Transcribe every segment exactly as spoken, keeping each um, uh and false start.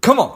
Come on.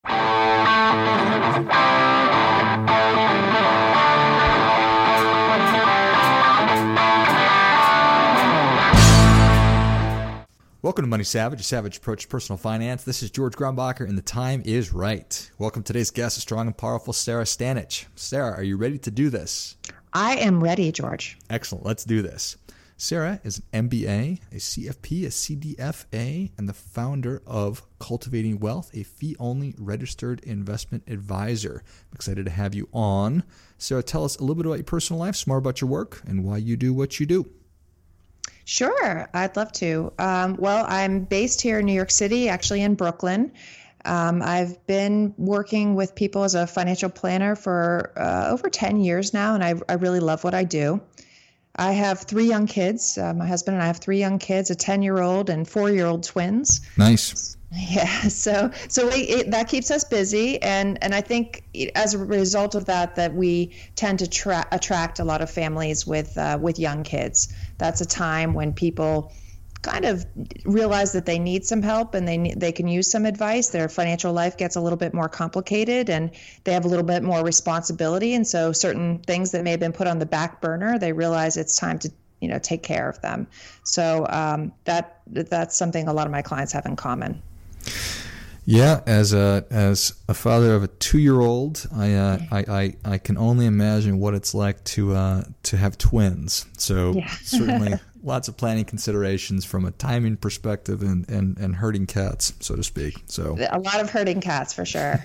Welcome to Money Savage, a savage approach to personal finance. This is George Grumbacher, and the time is right. Welcome to today's guest, a strong and powerful Sarah Stanich. Sarah, are you ready to do this? I am ready, George. Excellent. Let's do this. Sarah is an M B A, a C F P, a C D F A, and the founder of Cultivating Wealth, a fee-only registered investment advisor. I'm excited to have you on. Sarah, tell us a little bit about your personal life, some more about your work, and why you do what you do. Sure, I'd love to. Um, well, I'm based here in New York City, actually in Brooklyn. Um, I've been working with people as a financial planner for uh, over ten years now, and I, I really love what I do. I have three young kids. Uh, my husband and I have three young kids, a ten-year-old and four-year-old twins. Nice. Yeah, so so we, it, that keeps us busy, and and I think as a result of that, that we tend to tra- attract a lot of families with uh, with young kids. That's a time when people kind of realize that they need some help and they they can use some advice. Their financial life gets a little bit more complicated, and they have a little bit more responsibility, and so certain things that may have been put on the back burner, they realize it's time to you know take care of them. So um, that that's something a lot of my clients have in common. Yeah, as a as a father of a two-year-old, I uh, I, I I can only imagine what it's like to uh, to have twins. So yeah. Certainly lots of planning considerations from a timing perspective and, and, and herding cats, so to speak. So a lot of herding cats for sure.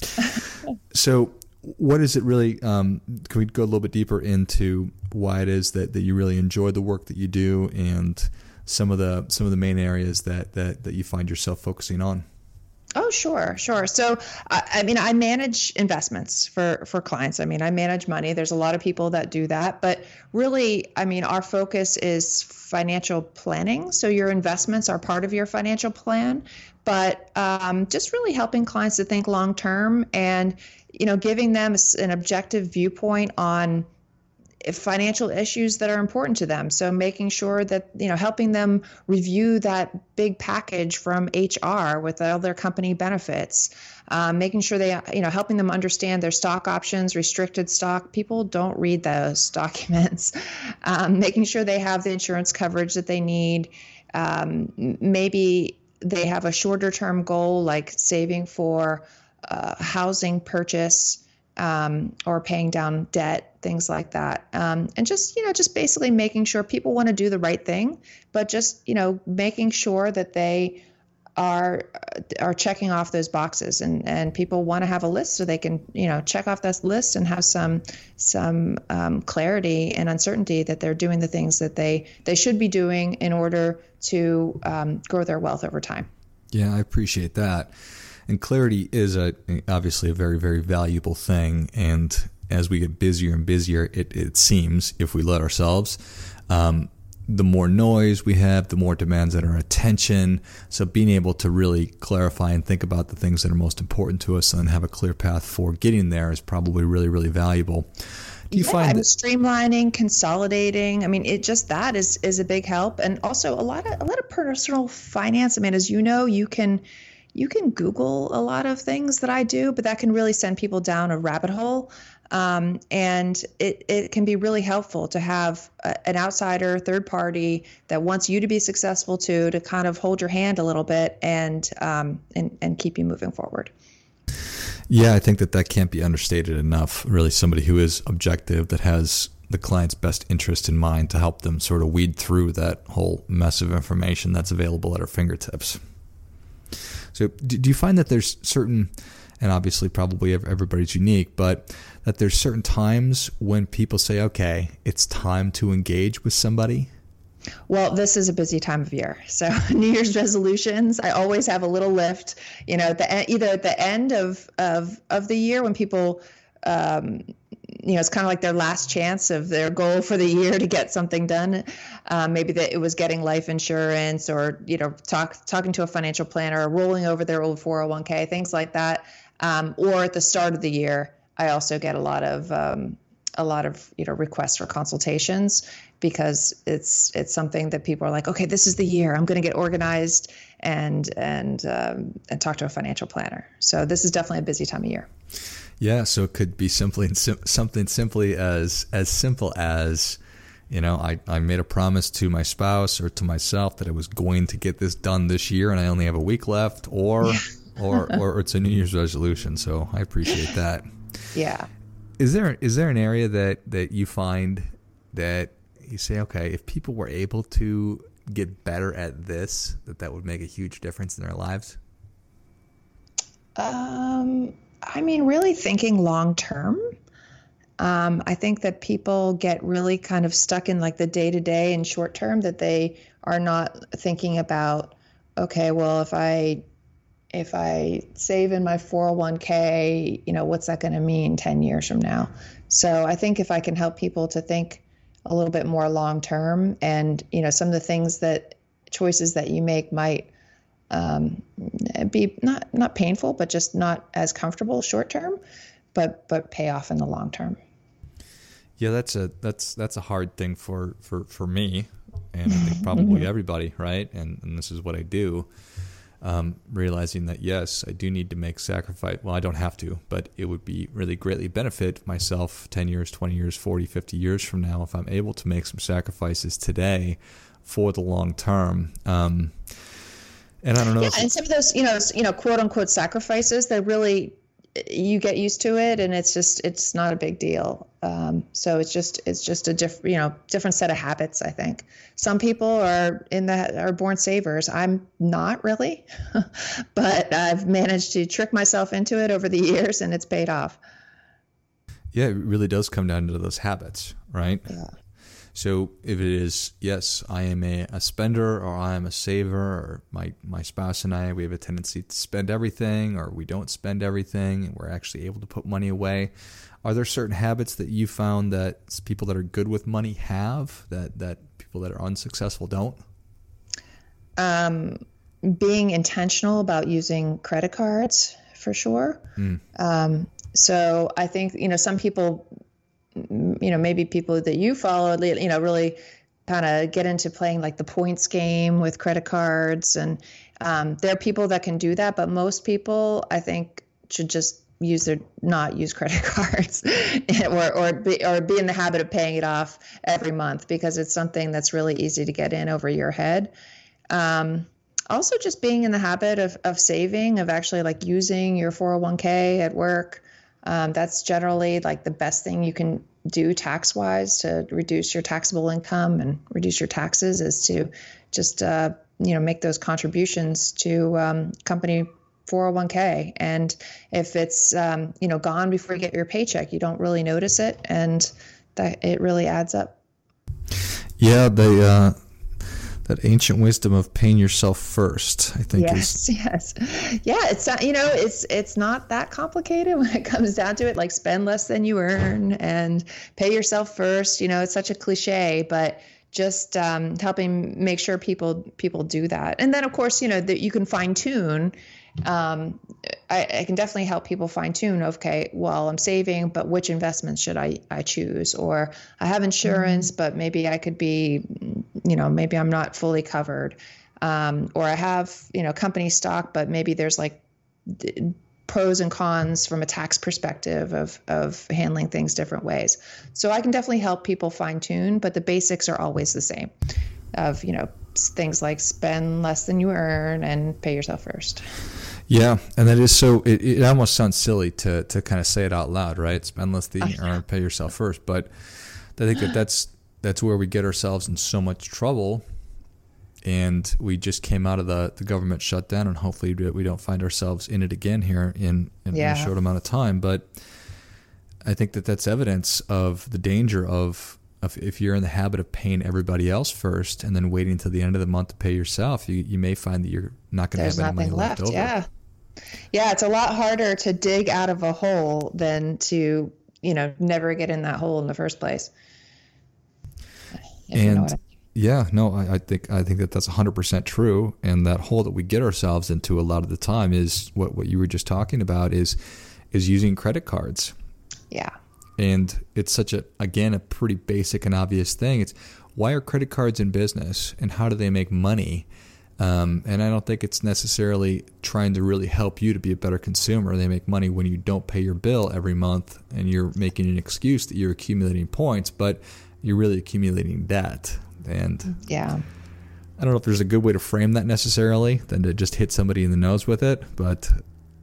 So what is it really? Um, can we go a little bit deeper into why it is that, that you really enjoy the work that you do, and some of the some of the main areas that that, that you find yourself focusing on? Oh, sure, sure. So, I, I mean, I manage investments for, for clients. I mean, I manage money. There's a lot of people that do that. But really, I mean, our focus is financial planning. So your investments are part of your financial plan. But um, just really helping clients to think long term and, you know, giving them an objective viewpoint on financial issues that are important to them. So making sure that, you know, helping them review that big package from H R with all their company benefits, um, making sure they, you know, helping them understand their stock options, restricted stock. People don't read those documents. Um, making sure they have the insurance coverage that they need. Um, maybe they have a shorter term goal like saving for uh, housing purchase. Um, or paying down debt, things like that. Um, and just, you know, just basically making sure people want to do the right thing, but just, you know, making sure that they are are checking off those boxes, and, and people want to have a list so they can, you know, check off that list and have some some um, clarity and uncertainty that they're doing the things that they, they should be doing in order to um, grow their wealth over time. Yeah, I appreciate that. And clarity is a obviously a very, very valuable thing. And as we get busier and busier, it, it seems, if we let ourselves, um, the more noise we have, the more demands on our attention. So being able to really clarify and think about the things that are most important to us and have a clear path for getting there is probably really, really valuable. Do you yeah, find I mean, that streamlining, consolidating? I mean, it just that is is a big help, and also a lot of a lot of personal finance. I mean, as you know, you can. You can Google a lot of things that I do, but that can really send people down a rabbit hole. Um, and it, it can be really helpful to have a, an outsider, third party that wants you to be successful too, to kind of hold your hand a little bit and um, and, and keep you moving forward. Yeah, I think that that can't be understated enough. Really, somebody who is objective, that has the client's best interest in mind to help them sort of weed through that whole mess of information that's available at our fingertips. So do you find that there's certain, and obviously probably everybody's unique, but that there's certain times when people say, okay, it's time to engage with somebody? Well, this is a busy time of year. So New Year's resolutions, I always have a little lift, you know, at the, either at the end of, of, of the year when people, um, you know, it's kind of like their last chance of their goal for the year to get something done. Um, maybe that it was getting life insurance, or, you know, talk, talking to a financial planner, or rolling over their old four oh one k, things like that. Um, or at the start of the year, I also get a lot of, um, a lot of, you know, requests for consultations, because it's, it's something that people are like, okay, this is the year I'm going to get organized and and um, and talk to a financial planner. So this is definitely a busy time of year. Yeah, so it could be simply something simply as as simple as, you know, I, I made a promise to my spouse or to myself that I was going to get this done this year, and I only have a week left, or yeah. or or it's a New Year's resolution. So I appreciate that. Yeah. Is there is there an area that, that you find that you say, okay, if people were able to get better at this, that that would make a huge difference in their lives? Um, I mean, really thinking long term. Um, I think that people get really kind of stuck in like the day to day and short term, that they are not thinking about, okay, well, if I if I save in my four oh one k, you know, what's that going to mean ten years from now? So I think if I can help people to think a little bit more long term, and, you know, some of the things that choices that you make might um, be not, not painful, but just not as comfortable short term, but, but pay off in the long term. Yeah, that's a, that's, that's a hard thing for, for, for me, and I think probably everybody, right? And, and this is what I do. Um, realizing that, yes, I do need to make sacrifice. Well, I don't have to, but it would be really greatly benefit myself ten years, twenty years, forty, fifty years from now if I'm able to make some sacrifices today for the long term. Um, and I don't know. Yeah, if and some of those, you know, you know, quote unquote sacrifices, they really, you get used to it, and it's just, it's not a big deal. Um, so it's just, it's just a different, you know, different set of habits. I think some people are in that are born savers. I'm not really, but I've managed to trick myself into it over the years, and it's paid off. Yeah, it really does come down to those habits, right? Yeah. So if it is, yes, I am a, a spender, or I am a saver, or my, my spouse and I, we have a tendency to spend everything, or we don't spend everything, and we're actually able to put money away. Are there certain habits that you found that people that are good with money have that, that people that are unsuccessful don't? Um, being intentional about using credit cards, for sure. Mm. Um, so I think, you know, some people, you know, maybe people that you follow, you know, really kind of get into playing like the points game with credit cards. And um, there are people that can do that, but most people, I think, should just use their, not use credit cards or, or be, or be in the habit of paying it off every month, because it's something that's really easy to get in over your head. Um, also just being in the habit of, of saving, of actually like using your four oh one k at work. Um, that's generally like the best thing you can do tax wise to reduce your taxable income and reduce your taxes, is to just, uh, you know, make those contributions to um, company four oh one k. And if it's, um, you know, gone before you get your paycheck, you don't really notice it. And that it really adds up. Yeah. They, uh, that ancient wisdom of paying yourself first, I think. Yes, is... yes. Yeah, it's not, you know, it's it's not that complicated when it comes down to it. Like, spend less than you earn and pay yourself first. You know, it's such a cliche, but just um, helping make sure people people do that. And then, of course, you know, that you can fine tune. Um, I, I can definitely help people fine tune. Okay, well, I'm saving, but which investments should I, I choose? Or I have insurance, mm-hmm. but maybe I could be, you know, maybe I'm not fully covered. Um, or I have, you know, company stock, but maybe there's like d- pros and cons from a tax perspective of, of handling things different ways. So I can definitely help people fine tune, but the basics are always the same of, you know, things like spend less than you earn and pay yourself first. Yeah, and that is so, it, it almost sounds silly to to kind of say it out loud, right? Spend less than you earn, pay yourself first. But I think that that's, that's where we get ourselves in so much trouble. And we just came out of the, the government shutdown, and hopefully we don't find ourselves in it again here in, in, yeah. in a short amount of time. But I think that that's evidence of the danger of, of if you're in the habit of paying everybody else first and then waiting until the end of the month to pay yourself, you, you may find that you're not going to have any money left, left over. Yeah. Yeah, it's a lot harder to dig out of a hole than to, you know, never get in that hole in the first place. And you know I mean. yeah, no, I, I think I think that that's one hundred percent true. And that hole that we get ourselves into a lot of the time is what, what you were just talking about is is using credit cards. Yeah. And it's such a, again, a pretty basic and obvious thing. It's why are credit cards in business and how do they make money? Um, and I don't think it's necessarily trying to really help you to be a better consumer. They make money when you don't pay your bill every month and you're making an excuse that you're accumulating points, but you're really accumulating debt. And yeah, I don't know if there's a good way to frame that necessarily than to just hit somebody in the nose with it. But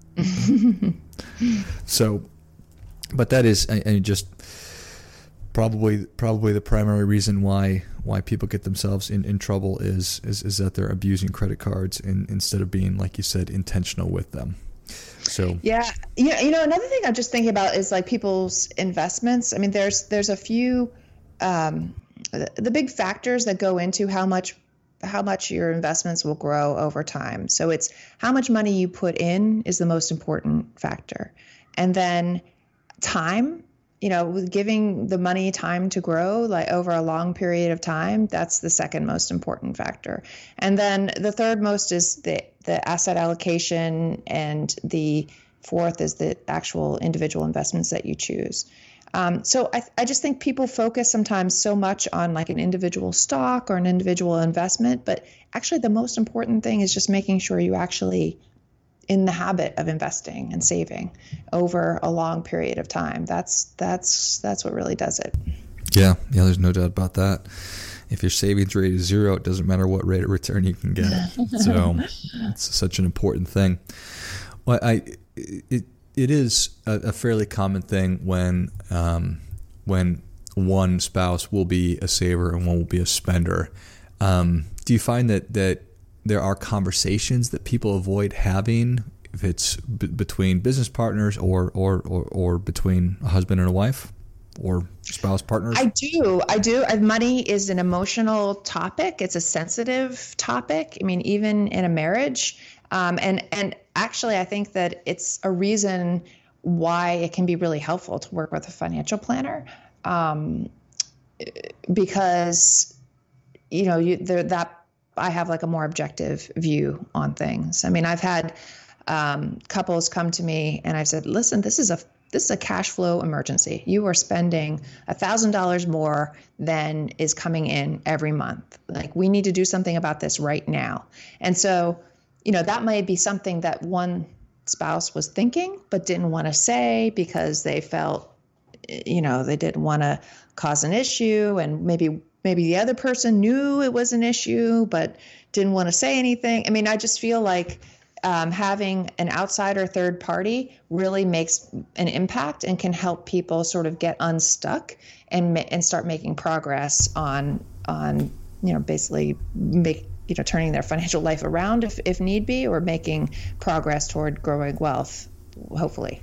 so, but that is, I, I just probably probably the primary reason why why people get themselves in, in trouble is, is is that they're abusing credit cards in, instead of being, like you said, intentional with them. So yeah, yeah, you know, another thing I'm just thinking about is like people's investments. I mean, there's there's a few um, the, the big factors that go into how much how much your investments will grow over time. So it's how much money you put in is the most important factor, and then time. You know, giving the money time to grow, like over a long period of time, that's the second most important factor. And then the third most is the, the asset allocation, and the fourth is the actual individual investments that you choose. Um, so I, I just think people focus sometimes so much on like an individual stock or an individual investment, but actually the most important thing is just making sure you actually in the habit of investing and saving over a long period of time. That's that's that's what really does it. Yeah, yeah, there's no doubt about that. If your savings rate is zero, it doesn't matter what rate of return you can get. So it's such an important thing. Well, I it it is a, a fairly common thing when um, when one spouse will be a saver and one will be a spender. Um, do you find that that there are conversations that people avoid having, if it's b- between business partners or, or, or, or between a husband and a wife or spouse partners? I do. I do. Money is an emotional topic. It's a sensitive topic. I mean, even in a marriage. Um, and, and actually, I think that it's a reason why it can be really helpful to work with a financial planner. Um, because, you know, you, the, that I have like a more objective view on things. I mean, I've had um, couples come to me and I've said, listen, this is a this is a cash flow emergency. You are spending a thousand dollars more than is coming in every month. Like, we need to do something about this right now. And so, you know, that might be something that one spouse was thinking, but didn't want to say because they felt, you know, they didn't want to cause an issue, and maybe Maybe the other person knew it was an issue, but didn't want to say anything. I mean, I just feel like um, having an outsider third party really makes an impact and can help people sort of get unstuck and and start making progress on on you know basically make you know turning their financial life around if if need be, or making progress toward growing wealth, hopefully.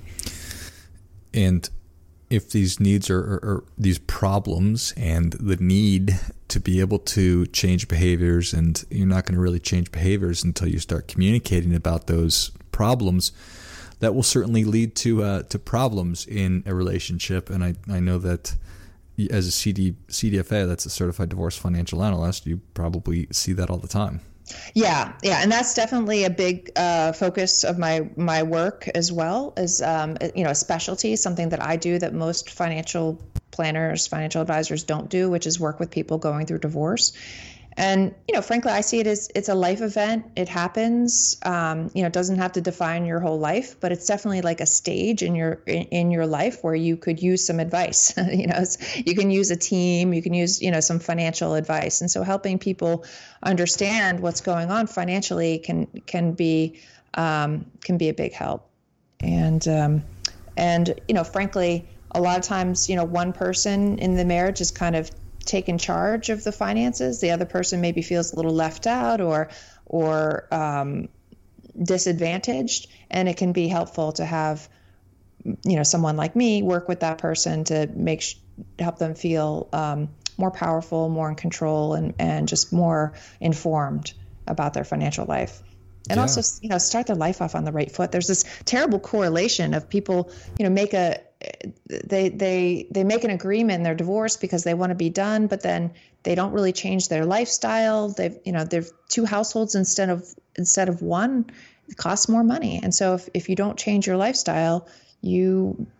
And if these needs are, are, are these problems and the need to be able to change behaviors, and you're not going to really change behaviors until you start communicating about those problems, that will certainly lead to uh, to problems in a relationship. And I, I know that as a C D, C D F A, that's a certified divorce financial analyst, you probably see that all the time. Yeah, yeah, and that's definitely a big uh, focus of my my work as well. Is um, you know a specialty, something that I do that most financial planners, financial advisors don't do, which is work with people going through divorce. And you know, frankly, I see it as it's a life event. It happens. Um, you know, it doesn't have to define your whole life, but it's definitely like a stage in your in, in your life where you could use some advice. you know, it's, you can use a team. You can use you know some financial advice. And so, helping people understand what's going on financially can can be um, can be a big help. And um, and you know, frankly, a lot of times, you know, one person in the marriage is kind of taken charge of the finances. The other person maybe feels a little left out or or um, disadvantaged, and it can be helpful to have you know someone like me work with that person to make sh- help them feel um, more powerful, more in control, and and just more informed about their financial life. And yeah. also, you know, start their life off on the right foot. There's this terrible correlation of people, you know, make a they they they make an agreement in their divorce because they want to be done, but then they don't really change their lifestyle. They've you know they're two households instead of instead of one. It costs more money, and so if if you don't change your lifestyle, you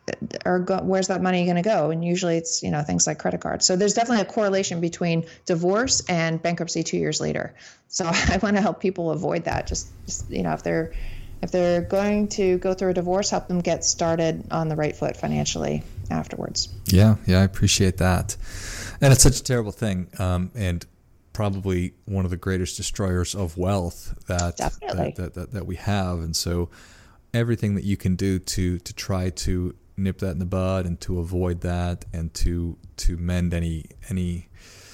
or go, where's that money going to go? And usually it's, you know, things like credit cards. So there's definitely a correlation between divorce and bankruptcy two years later. So I want to help people avoid that. Just, just, you know, if they're, if they're going to go through a divorce, help them get started on the right foot financially afterwards. Yeah. Yeah. I appreciate that. And it's such a terrible thing. Um, and probably one of the greatest destroyers of wealth that, that, that, that, that we have. And so everything that you can do to, to try to nip that in the bud and to avoid that and to, to mend any, any,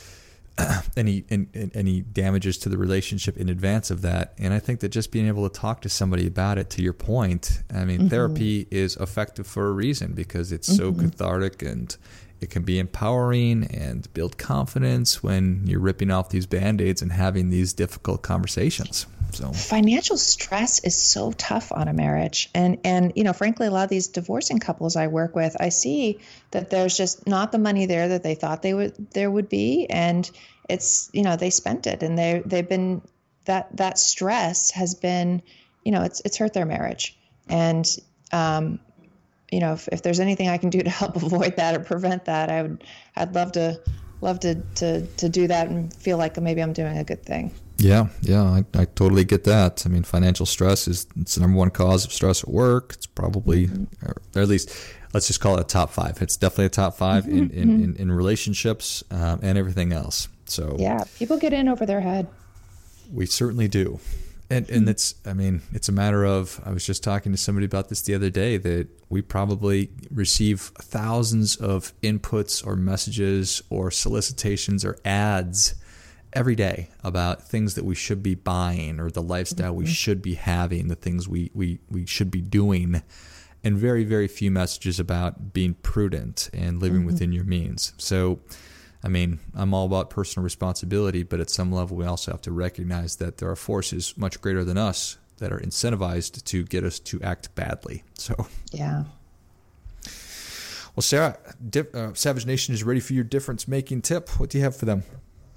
uh, any, any, any damages to the relationship in advance of that. And I think that just being able to talk to somebody about it, to your point, I mean, mm-hmm. therapy is effective for a reason because it's so mm-hmm. cathartic and it can be empowering and build confidence when you're ripping off these Band-Aids and having these difficult conversations. So financial stress is so tough on a marriage. And, and, you know, frankly, a lot of these divorcing couples I work with, I see that there's just not the money there that they thought they would, there would be. And it's, you know, they spent it and they, they've been, that, that stress has been, you know, it's, it's hurt their marriage. And, um, you know, if, if there's anything I can do to help avoid that or prevent that, I would, I'd love to, love to, to, to do that and feel like maybe I'm doing a good thing. Yeah. Yeah. I, I totally get that. I mean, financial stress is, it's the number one cause of stress at work. It's probably, mm-hmm. or at least let's just call it a top five. It's definitely a top five mm-hmm. in, in, in, in relationships um, and everything else. So yeah, people get in over their head. We certainly do. And and it's, I mean, it's a matter of, I was just talking to somebody about this the other day, that we probably receive thousands of inputs or messages or solicitations or ads every day about things that we should be buying or the lifestyle we should be having, the things we, we, we should be doing, and very, very few messages about being prudent and living mm-hmm. within your means. So, I mean, I'm all about personal responsibility, but at some level we also have to recognize that there are forces much greater than us that are incentivized to get us to act badly. So, yeah. Well, Sarah, Dip, uh, Savage Nation is ready for your difference-making tip. What do you have for them?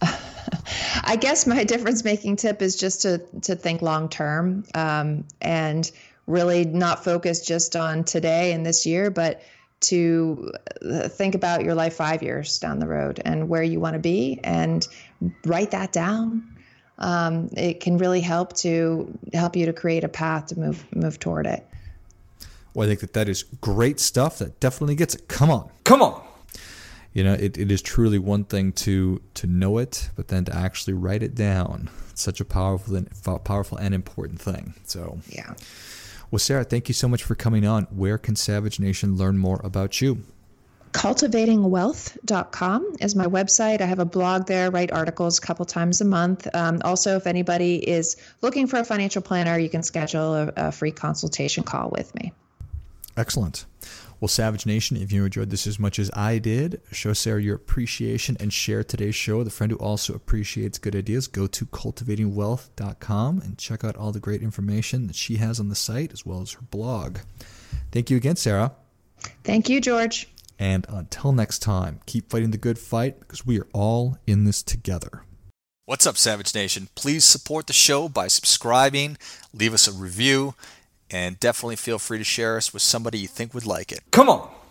I guess my difference-making tip is just to to think long-term um, and really not focus just on today and this year, but to think about your life five years down the road and where you want to be and write that down. Um, it can really help to help you to create a path to move move toward it. Well, I think that that is great stuff. That definitely gets it. Come on. Come on. You know, it, it is truly one thing to to know it, but then to actually write it down. It's such a powerful and powerful and important thing. So yeah. Well, Sarah, thank you so much for coming on. Where can Savage Nation learn more about you? cultivating wealth dot com is my website. I have a blog there, write articles a couple times a month. Um, also, if anybody is looking for a financial planner, you can schedule a, a free consultation call with me. Excellent. Well, Savage Nation, if you enjoyed this as much as I did, show Sarah your appreciation and share today's show with a friend who also appreciates good ideas. Go to cultivating wealth dot com and check out all the great information that she has on the site as well as her blog. Thank you again, Sarah. Thank you, George. And until next time, keep fighting the good fight because we are all in this together. What's up, Savage Nation? Please support the show by subscribing, leave us a review, and definitely feel free to share us with somebody you think would like it. Come on!